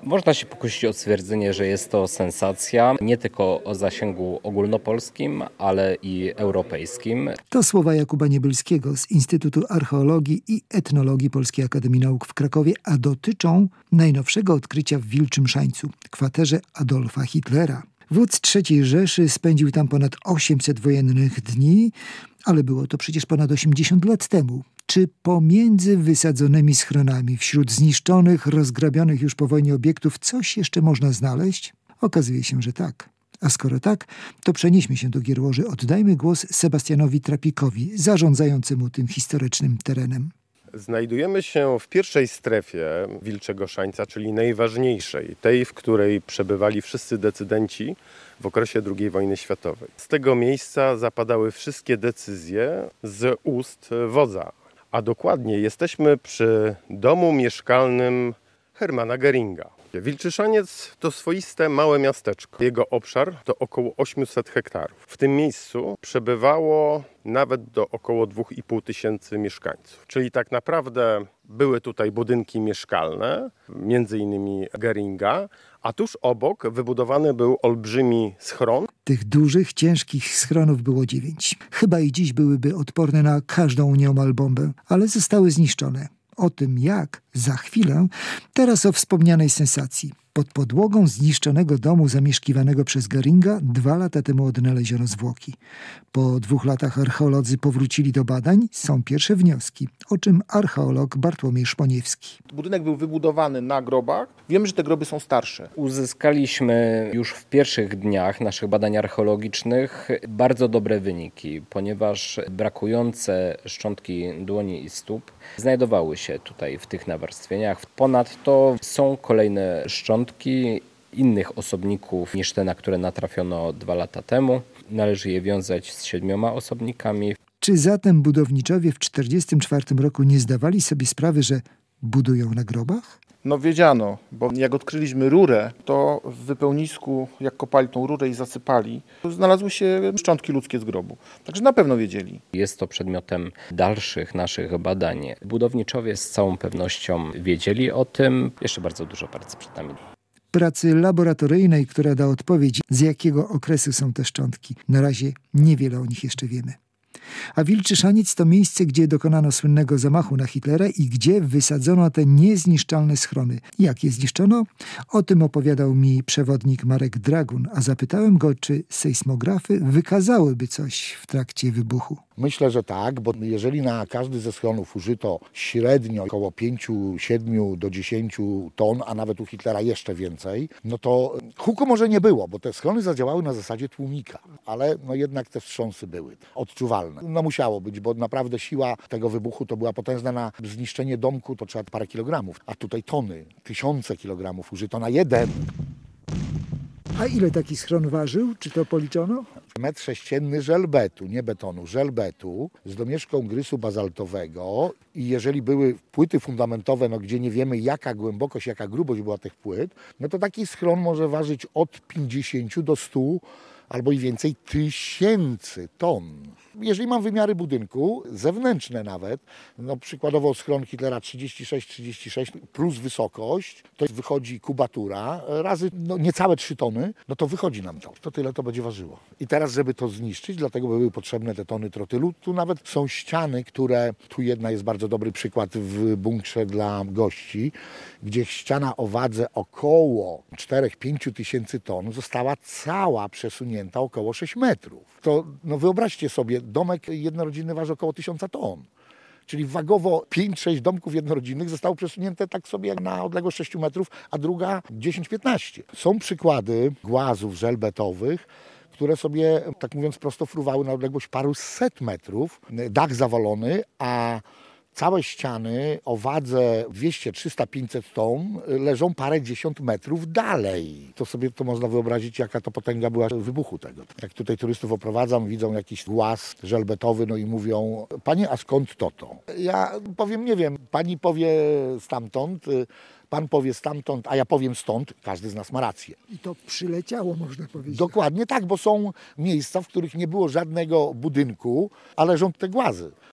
Można się pokusić o stwierdzenie, że jest to sensacja nie tylko o zasięgu ogólnopolskim, ale i europejskim. To słowa Jakuba Niebylskiego z Instytutu Archeologii i Etnologii Polskiej Akademii Nauk w Krakowie, a dotyczą najnowszego odkrycia w Wilczym Szańcu, kwaterze Adolfa Hitlera. Wódz III Rzeszy spędził tam ponad 800 wojennych dni, ale było to przecież ponad 80 lat temu. Czy pomiędzy wysadzonymi schronami, wśród zniszczonych, rozgrabionych już po wojnie obiektów coś jeszcze można znaleźć? Okazuje się, że tak. A skoro tak, to przenieśmy się do Gierłoży. Oddajmy głos Sebastianowi Trapikowi, zarządzającemu tym historycznym terenem. Znajdujemy się w pierwszej strefie Wilczego Szańca, czyli najważniejszej, tej, w której przebywali wszyscy decydenci w okresie II wojny światowej. Z tego miejsca zapadały wszystkie decyzje z ust wodza, a dokładnie jesteśmy przy domu mieszkalnym Hermana Göringa. Wilczy Szaniec to swoiste małe miasteczko. Jego obszar to około 800 hektarów. W tym miejscu przebywało nawet do około 2,5 tysięcy mieszkańców. Czyli tak naprawdę były tutaj budynki mieszkalne, między innymi Göringa, a tuż obok wybudowany był olbrzymi schron. Tych dużych, ciężkich schronów było 9. Chyba i dziś byłyby odporne na każdą nieomal bombę, ale zostały zniszczone. O tym jak, za chwilę, teraz o wspomnianej sensacji. Pod podłogą zniszczonego domu zamieszkiwanego przez Göringa 2 lata temu odnaleziono zwłoki. Po 2 latach archeolodzy powrócili do badań. Są pierwsze wnioski, o czym archeolog Bartłomiej Szponiewski. Budynek był wybudowany na grobach. Wiemy, że te groby są starsze. Uzyskaliśmy już w pierwszych dniach naszych badań archeologicznych bardzo dobre wyniki, ponieważ brakujące szczątki dłoni i stóp znajdowały się tutaj w tych nawarstwieniach. Ponadto są kolejne szczątki innych osobników niż te, na które natrafiono 2 lata temu. Należy je wiązać z 7 osobnikami. Czy zatem budowniczowie w 1944 roku nie zdawali sobie sprawy, że budują na grobach? No wiedziano, bo jak odkryliśmy rurę, to w wypełnisku, jak kopali tą rurę i zasypali, znalazły się szczątki ludzkie z grobu. Także na pewno wiedzieli. Jest to przedmiotem dalszych naszych badań. Budowniczowie z całą pewnością wiedzieli o tym. Jeszcze bardzo dużo pracy przed nami. Pracy laboratoryjnej, która da odpowiedź, z jakiego okresu są te szczątki. Na razie niewiele o nich jeszcze wiemy. A Wilczy Szaniec to miejsce, gdzie dokonano słynnego zamachu na Hitlera i gdzie wysadzono te niezniszczalne schrony. Jak je zniszczono? O tym opowiadał mi przewodnik Marek Dragun, a zapytałem go, czy sejsmografy wykazałyby coś w trakcie wybuchu. Myślę, że tak, bo jeżeli na każdy ze schronów użyto średnio około 5, 7 do 10 ton, a nawet u Hitlera jeszcze więcej, no to huku może nie było, bo te schrony zadziałały na zasadzie tłumika, ale no jednak te wstrząsy były odczuwalne. No musiało być, bo naprawdę siła tego wybuchu to była potężna. Na zniszczenie domku to trzeba parę kilogramów, a tutaj tony, 1000 kilogramów użyto na jeden. A ile taki schron ważył? Czy to policzono? 1,6 m żelbetu, nie betonu, żelbetu z domieszką grysu bazaltowego i jeżeli były płyty fundamentowe, no gdzie nie wiemy jaka głębokość, jaka grubość była tych płyt, no to taki schron może ważyć od 50 do 100 albo i więcej tysięcy ton. Jeżeli mam wymiary budynku, zewnętrzne nawet, no przykładowo schron Hitlera 36 plus wysokość, to wychodzi kubatura, razy no niecałe 3 tony, no to wychodzi nam to. To tyle to będzie ważyło. I teraz, żeby to zniszczyć, dlatego były potrzebne te tony trotylu. Tu nawet są ściany, które, tu jedna jest bardzo dobry przykład w bunkrze dla gości, gdzie ściana o wadze około 4-5 tysięcy ton została cała przesunięta około 6 metrów. To no wyobraźcie sobie, domek jednorodzinny waży około 1000 ton. Czyli wagowo 5-6 domków jednorodzinnych zostało przesunięte tak sobie jak na odległość 6 metrów, a druga 10-15. Są przykłady głazów żelbetowych, które sobie, tak mówiąc prosto, fruwały na odległość paru set metrów. Dach zawalony, a całe ściany o wadze 200, 300, 500 ton leżą parędziesiąt metrów dalej. To sobie to można wyobrazić, jaka to potęga była wybuchu tego. Jak tutaj turystów oprowadzam, widzą jakiś głaz żelbetowy, no i mówią: panie, a skąd to? Ja powiem, nie wiem, pani powie stamtąd, pan powie stamtąd, a ja powiem stąd. Każdy z nas ma rację. I to przyleciało, można powiedzieć. Dokładnie tak, bo są miejsca, w których nie było żadnego budynku, a leżą te głazy.